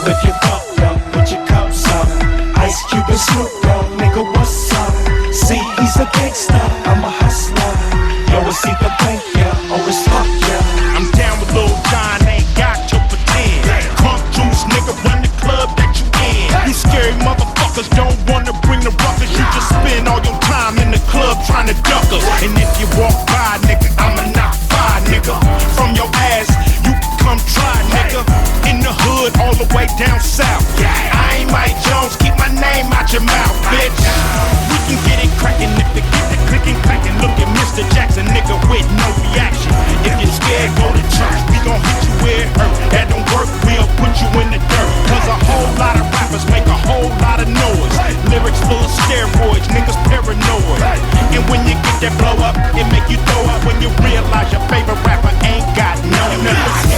Flip your cup up, put your cups up. Ice Cube and Snoop Dogg, nigga, what's up? See, he's a gangster, I'm a hustler. Yo, it's either bank, yeah, or it's fuck, yeah. I'm down with Lil Jon, ain't got to pretend. Crunk juice, nigga, run the club that you in. You scary motherfuckers don't wanna bring the ruckus. You just spend all your time in the club trying to duck us. And if you walk by, nigga, I'ma knock five, nigga. From your ass, you can come try, nigga. In the hood, all the way down south. I ain't Mike Jones, keep my name out your mouth, bitch. We can get it crackin' if they get the clickin' clackin'. Look at Mr. Jackson, nigga, with no reaction. If you're scared, go to church. We gon' hit you where it hurt. That don't work, we'll put you in the dirt. Cause a whole lot of rappers make a whole lot of noise. Lyrics full of steroids, niggas paranoid. And when you get that blow up, it make you throw up when you realize your favorite rapper ain't got no nuts.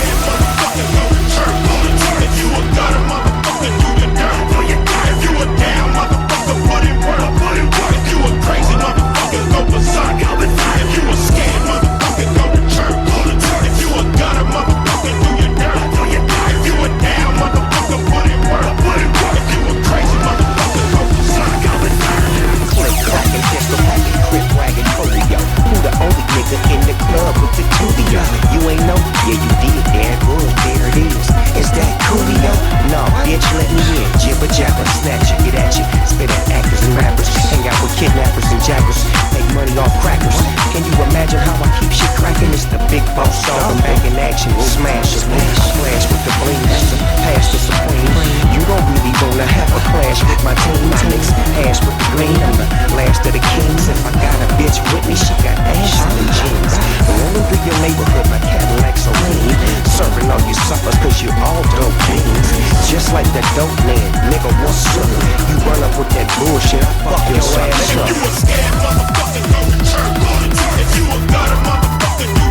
If you a gutter, motherfucker, do your dirt. If you a down, motherfucker, put in work. If you a crazy motherfucker, go berserk. If you a scared motherfucker, go to church. If you a gutter, motherfucker, do your dirt. If you a down, motherfucker, put in work. If you a crazy motherfucker, go berserk. Click clacking, pistol packing, crip wagging, polio. Who the only nigga in the club with the coolio? You ain't know? Yeah, you did. There good, there it is. Is that coolio? No, bitch, let me in. Jibber jabber, snatch it, get at you. Spit at actors and rappers. Hang out with kidnappers and jackers. Make money off crackers. Can you imagine how I keep shit cracking? It's the big boss song. I'm back in action. Smash it. I flash with the bling. That's a pass the supreme. You don't really wanna have a clash with my team. My mix ass with the green. I'm the last of the kings. If I got a bitch with me, she got ass and jeans. Rolling through your neighborhood, my Cadillac so lean. Serving all you suckers cause you all dope fiends. Just like that dope man, nigga, what's up? You run up with that bullshit, I fuck your ass up. If you a scared motherfucker, go to church. If you a gutter, motherfucker, do